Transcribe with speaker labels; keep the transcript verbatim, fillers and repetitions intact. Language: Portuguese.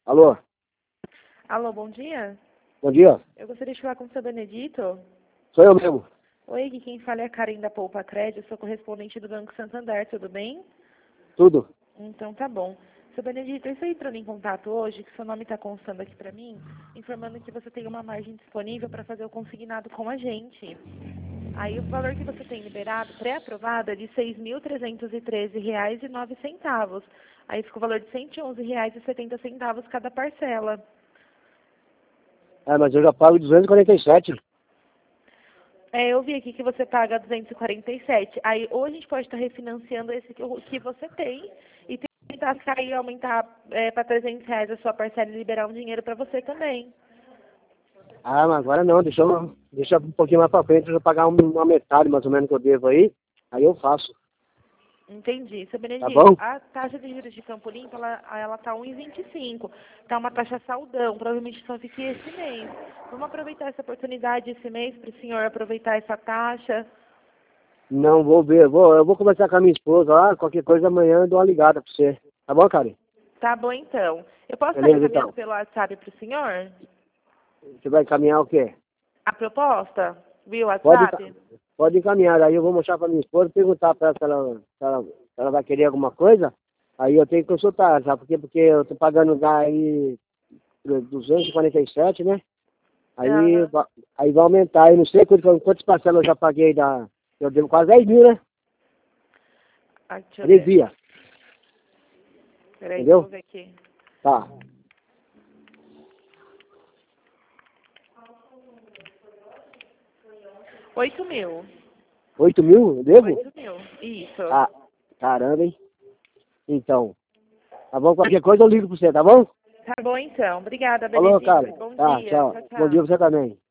Speaker 1: Alô?
Speaker 2: Alô, bom dia.
Speaker 1: Bom dia.
Speaker 2: Eu gostaria de falar com o seu Benedito.
Speaker 1: Sou eu mesmo.
Speaker 2: Oi, aqui quem fala é a Karen da Poupa Crédito, sou correspondente do Banco Santander, tudo bem?
Speaker 1: Tudo.
Speaker 2: Então tá bom. Seu Benedito, eu estou entrando em contato hoje, que seu nome está constando aqui para mim, informando que você tem uma margem disponível para fazer o consignado com a gente. Aí o valor que você tem liberado, pré-aprovado, é de seis mil trezentos e treze reais e nove centavos. Aí fica o valor de cento e onze reais e setenta centavos cada parcela.
Speaker 1: É, mas eu já pago duzentos e quarenta e sete.
Speaker 2: É, eu vi aqui que você paga duzentos e quarenta e sete. Aí ou a gente pode estar refinanciando esse que, que você tem e tentar cair, aumentar é, para trezentos reais a sua parcela e liberar um dinheiro para você também.
Speaker 1: Ah, mas agora não, deixa eu, deixa um pouquinho mais pra frente, eu vou pagar um- uma metade mais ou menos que eu devo aí, aí eu faço.
Speaker 2: Entendi. Seu
Speaker 1: Tá
Speaker 2: Benedito,
Speaker 1: bom?
Speaker 2: a taxa de juros de Campo Limpo, ela, ela tá um vírgula vinte e cinco. Tá uma taxa saldão, provavelmente só fique esse mês. Vamos aproveitar essa oportunidade esse mês para o senhor aproveitar essa taxa.
Speaker 1: Não, vou ver, vou, eu vou conversar com a minha esposa lá, qualquer coisa amanhã eu dou uma ligada pra você. Tá bom, Karen?
Speaker 2: Tá bom, então. Eu posso estar
Speaker 1: Beleza,
Speaker 2: encaminhando
Speaker 1: então.
Speaker 2: pelo WhatsApp para o senhor?
Speaker 1: Você vai encaminhar o quê?
Speaker 2: A proposta? Via
Speaker 1: Pode,
Speaker 2: WhatsApp?
Speaker 1: pode encaminhar, aí eu vou mostrar pra minha esposa, perguntar pra ela se ela, se ela, se ela vai querer alguma coisa, aí eu tenho que consultar, sabe por quê? Porque eu tô pagando já aí duzentos e quarenta e sete, né? Aí,
Speaker 2: Aham.
Speaker 1: va- aí vai aumentar, eu não sei quantas, quantas parcelas eu já paguei da... Eu devo quase dez mil, né?
Speaker 2: Ah, deixa eu ver.
Speaker 1: Devia,
Speaker 2: Peraí que eu vou
Speaker 1: entendeu?
Speaker 2: ver aqui.
Speaker 1: Tá.
Speaker 2: Oito mil.
Speaker 1: oito mil eu devo?
Speaker 2: Oito mil. Isso.
Speaker 1: Ah, caramba, hein? Então, tá bom? Qualquer coisa eu ligo pra você, tá bom?
Speaker 2: Tá bom, então. Obrigada,
Speaker 1: Falou,
Speaker 2: Benedito.
Speaker 1: cara.
Speaker 2: Bom
Speaker 1: Tá,
Speaker 2: dia. Tchau,
Speaker 1: tchau. Bom dia
Speaker 2: tchau.
Speaker 1: pra você também.